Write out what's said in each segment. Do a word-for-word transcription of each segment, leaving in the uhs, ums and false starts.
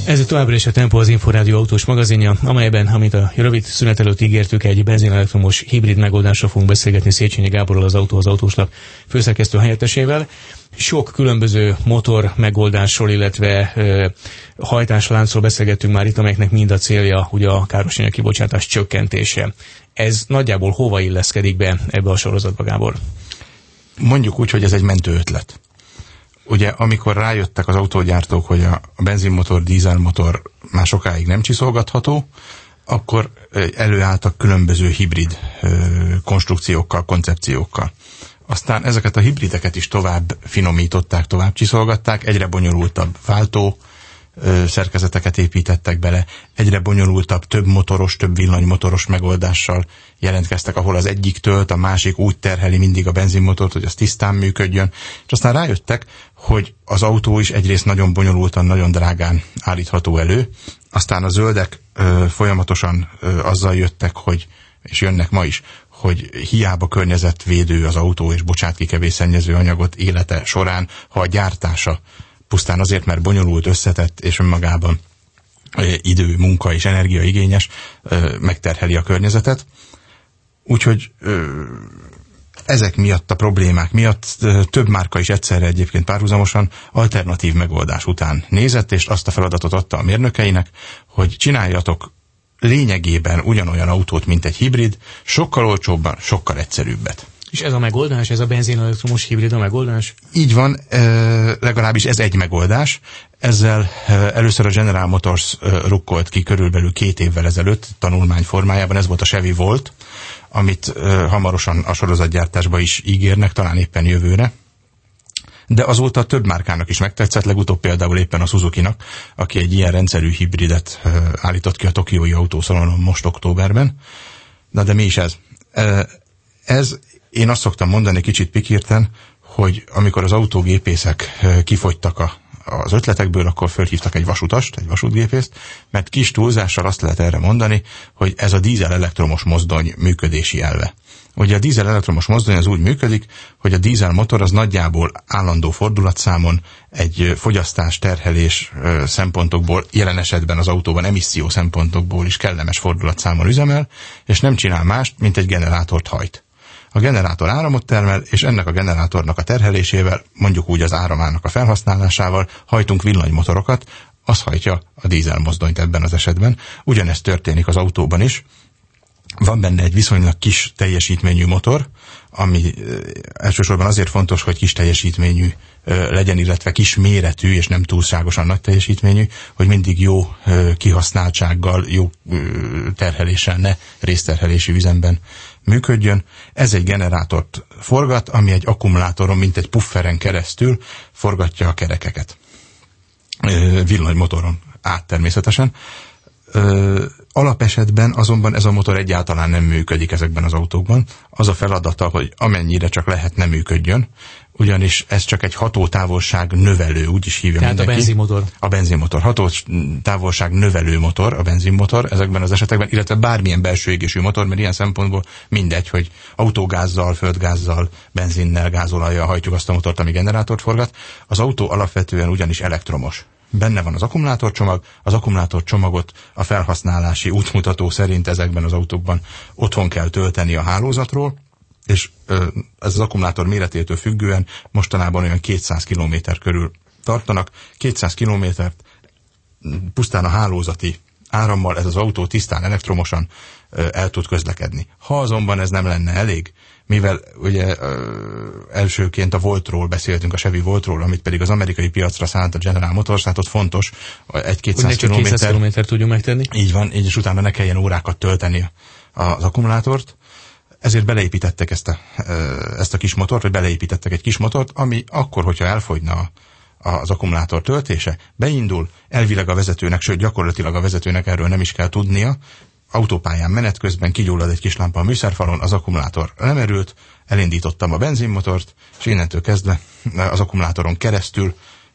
Ez továbbra is a Tempo, az Inforádió autós magazinja, amelyben, amit a rövid szünet előtt ígértük, egy benzinelektromos hibrid megoldásra fogunk beszélgetni Széchenyi Gáborral, az Autó az Autóslap főszerkesztő helyettesével. Sok különböző motor megoldásról, illetve ö, hajtásláncról beszélgettünk már itt, amelyeknek mind a célja ugye a károsanyag kibocsátás csökkentése. Ez nagyjából hova illeszkedik be ebbe a sorozatba, Gábor? Mondjuk úgy, hogy ez egy mentő ötlet. Ugye, amikor rájöttek az autógyártók, hogy a benzinmotor, dízelmotor már sokáig nem csiszolgatható, akkor előálltak különböző hibrid konstrukciókkal, koncepciókkal. Aztán ezeket a hibrideket is tovább finomították, tovább csiszolgatták, egyre bonyolultabb váltó szerkezeteket építettek bele, egyre bonyolultabb, több motoros, több villanymotoros megoldással jelentkeztek, ahol az egyik tölt, a másik úgy terheli mindig a benzinmotort, hogy az tisztán működjön, és aztán rájöttek, hogy az autó is egyrészt nagyon bonyolultan, nagyon drágán állítható elő, aztán a zöldek ö, folyamatosan ö, azzal jöttek, hogy, és jönnek ma is, hogy hiába környezetvédő az autó, és bocsát ki kevés szennyező anyagot élete során, ha a gyártása pusztán azért, mert bonyolult, összetett és önmagában idő, munka és energia igényes, megterheli a környezetet. Úgyhogy ezek miatt, a problémák miatt több márka is egyszerre egyébként párhuzamosan alternatív megoldás után nézett, és azt a feladatot adta a mérnökeinek, hogy csináljatok lényegében ugyanolyan autót, mint egy hibrid, sokkal olcsóbban, sokkal egyszerűbbet. És ez a megoldás, ez a benzinelektromos hibrid a megoldás? Így van, legalábbis ez egy megoldás. Ezzel először a General Motors rukkolt ki körülbelül két évvel ezelőtt tanulmány formájában, ez volt a Chevy Volt, amit hamarosan a sorozatgyártásba is ígérnek, talán éppen jövőre. De azóta több márkának is megtetszett, legutóbb például éppen a Suzukinak, aki egy ilyen rendszerű hibridet állított ki a tokiói autószalonon most októberben. Na de mi is ez? Ez, én azt szoktam mondani kicsit pikírten, hogy amikor az autógépészek kifogytak a, az ötletekből, akkor fölhívtak egy vasutast, egy vasútgépészt, mert kis túlzással azt lehet erre mondani, hogy ez a dízel elektromos mozdony működési elve. Ugye a dízel elektromos mozdony az úgy működik, hogy a dízel motor az nagyjából állandó fordulatszámon egy fogyasztás, terhelés szempontokból, jelen esetben az autóban emisszió szempontokból is kellemes fordulatszámon üzemel, és nem csinál mást, mint egy generátort hajt. A generátor áramot termel, és ennek a generátornak a terhelésével, mondjuk úgy az áramának a felhasználásával hajtunk villanymotorokat, az hajtja a dízel mozdonyt ebben az esetben. Ugyanezt történik az autóban is. Van benne egy viszonylag kis teljesítményű motor, ami elsősorban azért fontos, hogy kis teljesítményű legyen, illetve kis méretű, és nem túlságosan nagy teljesítményű, hogy mindig jó kihasználtsággal, jó terheléssel, ne részterhelési üzemben működjön. Ez egy generátort forgat, ami egy akkumulátoron, mint egy pufferen keresztül forgatja a kerekeket. Villanymotoron át természetesen. Alapesetben azonban ez a motor egyáltalán nem működik ezekben az autókban. Az a feladata, hogy amennyire csak lehet, nem működjön, ugyanis ez csak egy hatótávolság növelő, úgy is hívja Tehát mindenki. a benzinmotor. A benzinmotor. Hatótávolság növelő motor, a benzinmotor ezekben az esetekben, illetve bármilyen belső égésű motor, mert ilyen szempontból mindegy, hogy autógázzal, földgázzal, benzinnel, gázolajjal hajtjuk azt a motort, ami generátort forgat. Az autó alapvetően ugyanis elektromos. Benne van az akkumulátorcsomag, az akkumulátorcsomagot a felhasználási útmutató szerint ezekben az autókban otthon kell tölteni a hálózatról, és ez az akkumulátor méretétől függően mostanában olyan kétszáz kilométer körül tartanak. kétszáz kilométert pusztán a hálózati árammal ez az autó tisztán elektromosan el tud közlekedni. Ha azonban ez nem lenne elég, mivel ugye elsőként a Voltról beszéltünk, a Chevy Voltról, amit pedig az amerikai piacra szállt a General Motors, hát ott fontos egy-kétszáz kilométer. kilométer tudjuk megtenni. Így van, így és utána ne kelljen órákat tölteni az akkumulátort. Ezért beleépítettek ezt a, ezt a kis motort, vagy beleépítettek egy kis motort, ami akkor, hogyha elfogyna az akkumulátor töltése, beindul, elvileg a vezetőnek, sőt gyakorlatilag a vezetőnek erről nem is kell tudnia, autópályán menet közben kigyullad egy kis lámpa a műszerfalon, az akkumulátor lemerült, elindítottam a benzinmotort, és innentől kezdve az akkumulátoron keresztül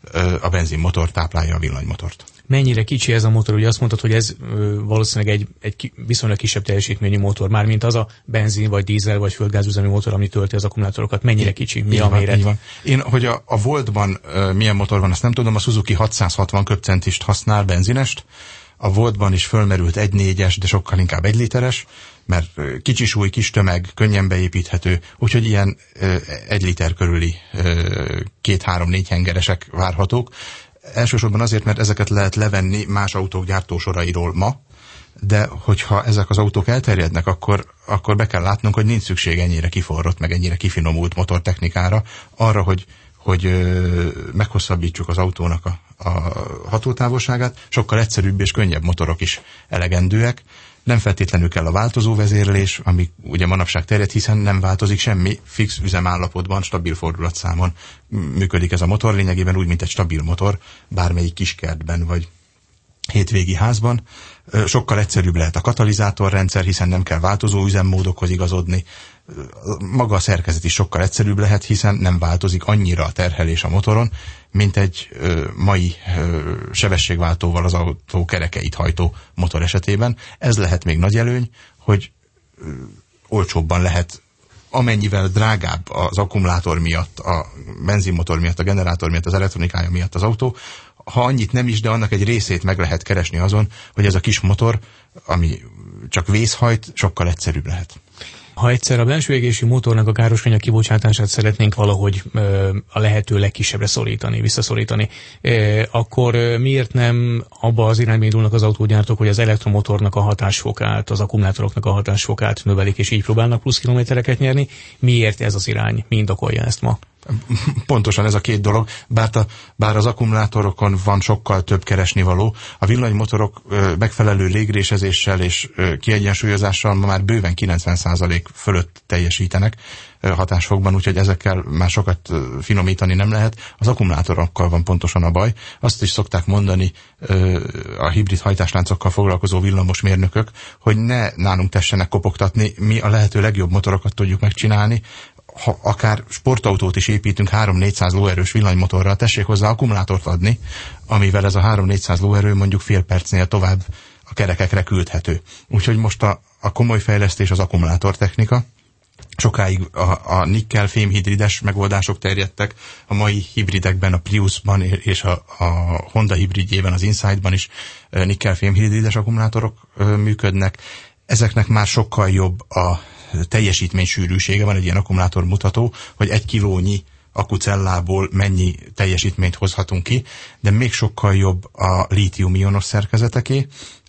a benzinmotor táplálja a villanymotort. Mennyire kicsi ez a motor? Ugye azt mondtad, hogy ez valószínűleg egy, egy viszonylag kisebb teljesítményű motor, mármint az a benzin, vagy dízel, vagy földgázüzemű motor, ami tölti az akkumulátorokat. Mennyire kicsi? Mi a méret? Így van. Én, hogy a, a Voltban uh, milyen motor van, azt nem tudom, a Suzuki hatszázhatvan köbcentist használ, benzinest. A Voltban is fölmerült egy négyes, de sokkal inkább egy literes, mert kicsi súly, kis tömeg, könnyen beépíthető, úgyhogy ilyen uh, egy liter körüli uh, két-három-négy hengeresek várhatók. Elsősorban azért, mert ezeket lehet levenni más autók gyártósorairól ma, de hogyha ezek az autók elterjednek, akkor, akkor be kell látnunk, hogy nincs szükség ennyire kiforrott, meg ennyire kifinomult motortechnikára, arra, hogy, hogy ö, meghosszabbítsuk az autónak a, a hatótávolságát, sokkal egyszerűbb és könnyebb motorok is elegendőek. Nem feltétlenül kell a változó vezérlés, ami ugye manapság terjed, hiszen nem változik semmi, fix üzemállapotban, stabil fordulatszámon működik ez a motor, lényegében úgy, mint egy stabil motor, bármelyik kiskertben vagy hétvégi házban. Sokkal egyszerűbb lehet a katalizátorrendszer, hiszen nem kell változó üzemmódokhoz igazodni. Maga a szerkezet is sokkal egyszerűbb lehet, hiszen nem változik annyira a terhelés a motoron, mint egy ö, mai ö, sebességváltóval az autó kerekeit hajtó motor esetében. Ez lehet még nagy előny, hogy ö, olcsóbban lehet, amennyivel drágább az akkumulátor miatt, a benzinmotor miatt, a generátor miatt, az elektronikája miatt az autó, ha annyit nem is, de annak egy részét meg lehet keresni azon, hogy ez a kis motor, ami csak vészhajt, sokkal egyszerűbb lehet. Ha egyszer a belső égésű motornak a károsanyag kibocsátását szeretnénk valahogy ö, a lehető legkisebbre szorítani, visszaszorítani, ö, akkor ö, miért nem abba az irányba indulnak az autógyártók, hogy az elektromotornak a hatásfokát, az akkumulátoroknak a hatásfokát növelik, és így próbálnak plusz kilométereket nyerni? Miért ez az irány? Mi indokolja ezt ma? Pontosan ez a két dolog, bár, a, bár az akkumulátorokon van sokkal több keresnivaló, a villanymotorok ö, megfelelő légrésezéssel és ö, kiegyensúlyozással ma már bőven kilencven százalék fölött teljesítenek ö, hatásfokban, úgyhogy ezekkel már sokat ö, finomítani nem lehet. Az akkumulátorokkal van pontosan a baj. Azt is szokták mondani ö, a hibrid hajtásláncokkal foglalkozó villamosmérnökök, hogy ne nálunk tessenek kopogtatni, mi a lehető legjobb motorokat tudjuk megcsinálni. Ha akár sportautót is építünk három-négyszáz lóerős villanymotorral, tessék hozzá akkumulátort adni, amivel ez a három-négyszáz lóerő mondjuk fél percnél tovább a kerekekre küldhető. Úgyhogy most a, a komoly fejlesztés az akkumulátortechnika. Sokáig a, a nikkel-fémhidrides megoldások terjedtek, a mai hibridekben, a Priusban és a, a Honda hibridjében, az Insight-ban is nikkel-fémhidrides akkumulátorok ö, működnek. Ezeknek már sokkal jobb a teljesítmény sűrűsége, van egy ilyen akkumulátor mutató, hogy egy kilónyi akkucellából mennyi teljesítményt hozhatunk ki, de még sokkal jobb a lítium-ionos szerkezeteké,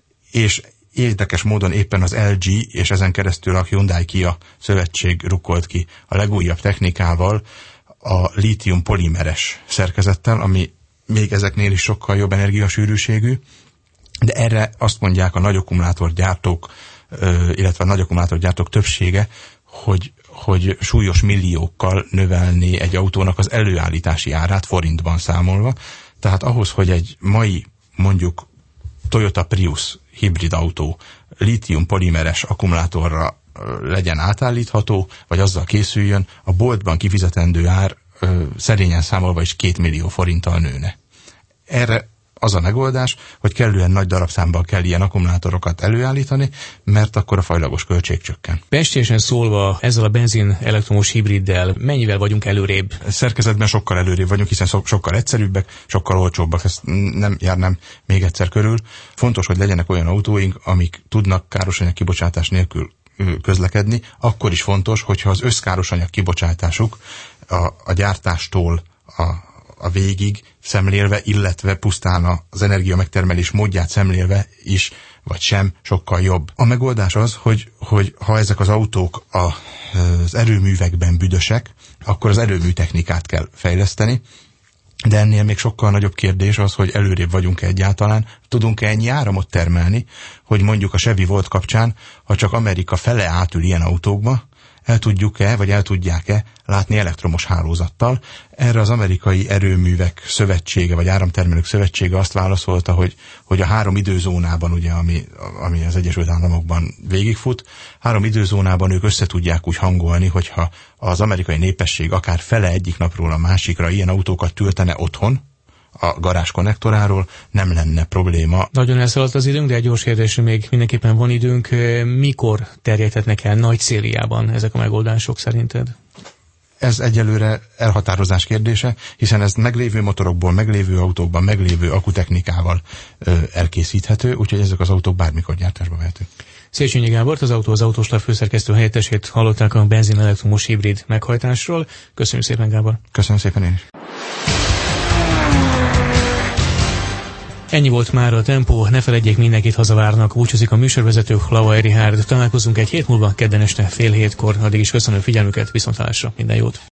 és érdekes módon éppen az el gé és ezen keresztül a Hyundai-Kia szövetség rukkolt ki a legújabb technikával, a lítium polimeres szerkezettel, ami még ezeknél is sokkal jobb energiasűrűségű, de erre azt mondják a nagy akkumulátorgyártók, illetve a nagy akkumulátorgyártók többsége, hogy, hogy súlyos milliókkal növelné egy autónak az előállítási árát forintban számolva. Tehát ahhoz, hogy egy mai mondjuk Toyota Prius hibrid autó lítium polimeres akkumulátorra legyen átállítható, vagy azzal készüljön, a boltban kifizetendő ár szerényen számolva is két millió forinttal nőne. Erre az a megoldás, hogy kellően nagy darabszámban kell ilyen akkumulátorokat előállítani, mert akkor a fajlagos költség csökken. Pestésen szólva, ezzel a benzin elektromos hibriddel mennyivel vagyunk előrébb? Szerkezetben sokkal előrébb vagyunk, hiszen so- sokkal egyszerűbbek, sokkal olcsóbbak, ezt nem járnám még egyszer körül. Fontos, hogy legyenek olyan autóink, amik tudnak károsanyag kibocsátás nélkül közlekedni. Akkor is fontos, hogyha az összkárosanyag kibocsátásuk a, a gyártástól a a végig szemlélve, illetve pusztán az energia megtermelés módját szemlélve is, vagy sem, sokkal jobb. A megoldás az, hogy, hogy ha ezek az autók a, az erőművekben büdösek, akkor az erőműtechnikát kell fejleszteni, de ennél még sokkal nagyobb kérdés az, hogy előrébb vagyunk-e egyáltalán, tudunk-e ennyi áramot termelni, hogy mondjuk a Chevy Volt kapcsán, ha csak Amerika fele átül ilyen autókba, el tudjuk-e, vagy el tudják-e látni elektromos hálózattal. Erre az Amerikai Erőművek Szövetsége, vagy Áramtermelők Szövetsége azt válaszolta, hogy, hogy a három időzónában, ugye, ami, ami az Egyesült Államokban végigfut, három időzónában ők össze tudják úgy hangolni, hogyha az amerikai népesség akár fele egyik napról a másikra ilyen autókat töltene otthon, a garázs konnektoráról, nem lenne probléma. Nagyon elszaladt az időnk, de egy gyors kérdésre még mindenképpen van időnk. Mikor terjedhetnek el nagy szériában ezek a megoldások szerinted? Ez egyelőre elhatározás kérdése, hiszen ez meglévő motorokból, meglévő autókban, meglévő akutechnikával ö, elkészíthető, úgyhogy ezek az autók bármikor gyártásba vehetők. Széchenyi Gábort, az Autó az Autóslap főszerkesztő helyettesét hallották a benzin-elektromos hibrid meghajtásról. Köszönjük szépen, Gábor! Köszönöm szépen én is! Ennyi volt már a tempó, ne feledjék, mindenkit hazavárnak, búcsúzik a műsorvezető Lavai Richárd. Találkozunk egy hét múlva, kedden este fél hétkor, addig is köszönöm figyelmüket, viszontlátásra, minden jót!